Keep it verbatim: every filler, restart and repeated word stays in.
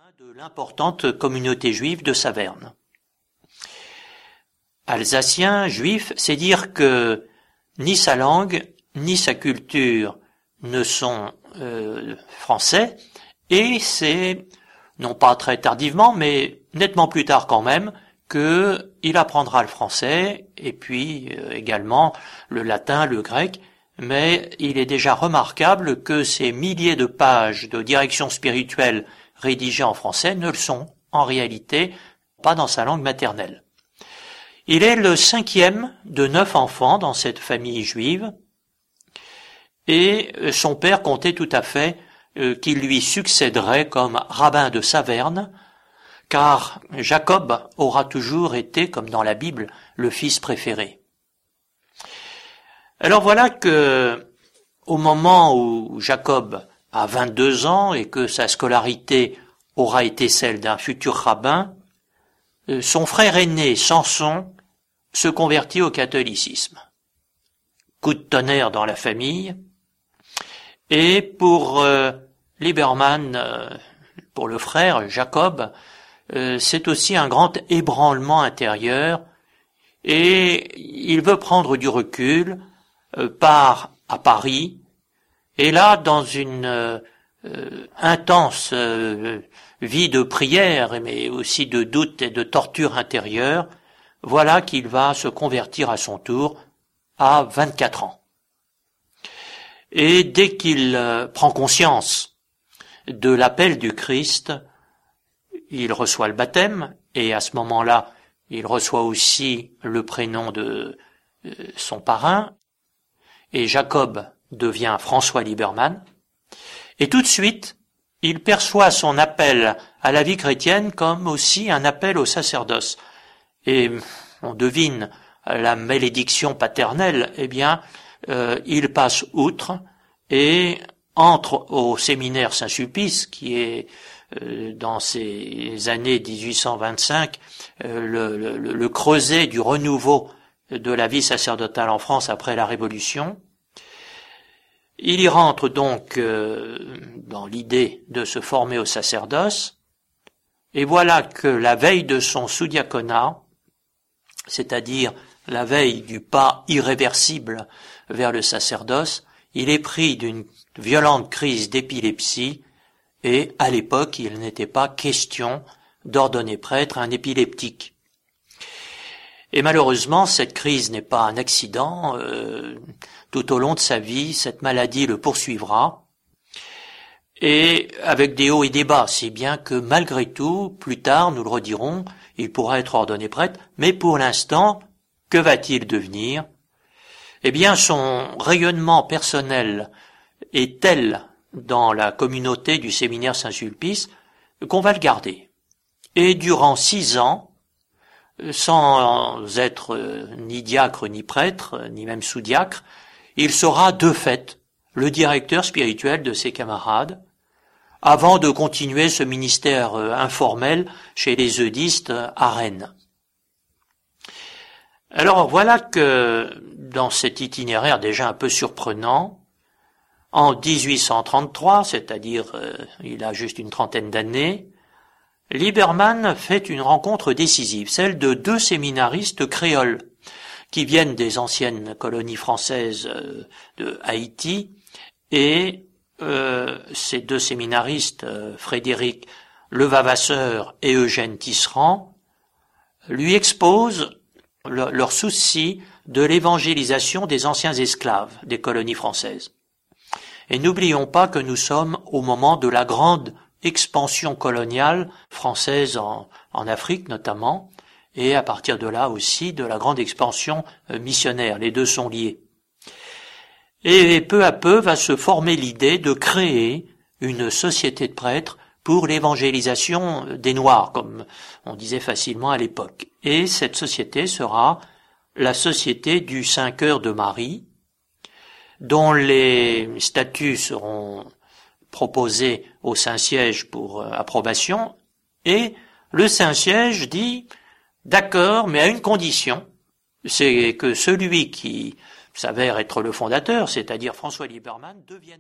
de l'importante communauté juive de Saverne. Alsacien, juif, c'est dire que ni sa langue, ni sa culture ne sont euh, français, et c'est, non pas très tardivement, mais nettement plus tard quand même, qu'il apprendra le français, et puis euh, également le latin, le grec, mais il est déjà remarquable que ces milliers de pages de direction spirituelle rédigées en français ne le sont, en réalité, pas dans sa langue maternelle. Il est le cinquième de neuf enfants dans cette famille juive, et son père comptait tout à fait euh, qu'il lui succéderait comme rabbin de Saverne, car Jacob aura toujours été, comme dans la Bible, le fils préféré. Alors voilà que, au moment où Jacob a vingt-deux ans et que sa scolarité aura été celle d'un futur rabbin, son frère aîné, Samson, se convertit au catholicisme. Coup de tonnerre dans la famille, et pour euh, Lieberman, euh, pour le frère Jacob, euh, c'est aussi un grand ébranlement intérieur, et il veut prendre du recul, euh, part à Paris, et là, dans une euh, euh, intense euh, vie de prière, mais aussi de doute et de torture intérieure, voilà qu'il va se convertir à son tour à vingt-quatre ans. Et dès qu'il euh, prend conscience de l'appel du Christ, il reçoit le baptême, et à ce moment-là, il reçoit aussi le prénom de euh, son parrain, et Jacob devient François Lieberman, et tout de suite, il perçoit son appel à la vie chrétienne comme aussi un appel au sacerdoce. Et on devine la malédiction paternelle, eh bien, euh, il passe outre et entre au séminaire Saint-Sulpice, qui est euh, dans ces années dix-huit cent vingt-cinq euh, le, le, le creuset du renouveau de la vie sacerdotale en France après la Révolution. Il y rentre donc euh, dans l'idée de se former au sacerdoce, et voilà que la veille de son sous-diaconat, c'est-à-dire la veille du pas irréversible vers le sacerdoce, il est pris d'une violente crise d'épilepsie, et à l'époque il n'était pas question d'ordonner prêtre à un épileptique. Et malheureusement, cette crise n'est pas un accident. Euh, tout au long de sa vie, cette maladie le poursuivra, et avec des hauts et des bas, si bien que malgré tout, plus tard, nous le redirons, il pourra être ordonné prêtre, mais pour l'instant, que va-t-il devenir? Eh bien, son rayonnement personnel est tel dans la communauté du séminaire Saint-Sulpice qu'on va le garder. Et durant six ans, sans être euh, ni diacre ni prêtre, ni même sous-diacre, il sera de fait le directeur spirituel de ses camarades, avant de continuer ce ministère euh, informel chez les eudistes euh, à Rennes. Alors voilà que dans cet itinéraire déjà un peu surprenant, en dix-huit cent trente-trois, c'est-à-dire euh, il a juste une trentaine d'années, Lieberman fait une rencontre décisive, celle de deux séminaristes créoles qui viennent des anciennes colonies françaises de Haïti, et euh, ces deux séminaristes, euh, Frédéric Levavasseur et Eugène Tisserand, lui exposent le, leur souci de l'évangélisation des anciens esclaves des colonies françaises. Et n'oublions pas que nous sommes au moment de la grande expansion coloniale française en, en Afrique notamment, et à partir de là aussi de la grande expansion missionnaire. Les deux sont liés. Et peu à peu va se former l'idée de créer une société de prêtres pour l'évangélisation des Noirs, comme on disait facilement à l'époque. Et cette société sera la Société du Saint-Cœur de Marie, dont les statuts seront proposés au Saint-Siège pour euh, approbation, et le Saint-Siège dit « D'accord, mais à une condition, c'est que celui qui s'avère être le fondateur, c'est-à-dire François Lieberman, devienne prêtre. »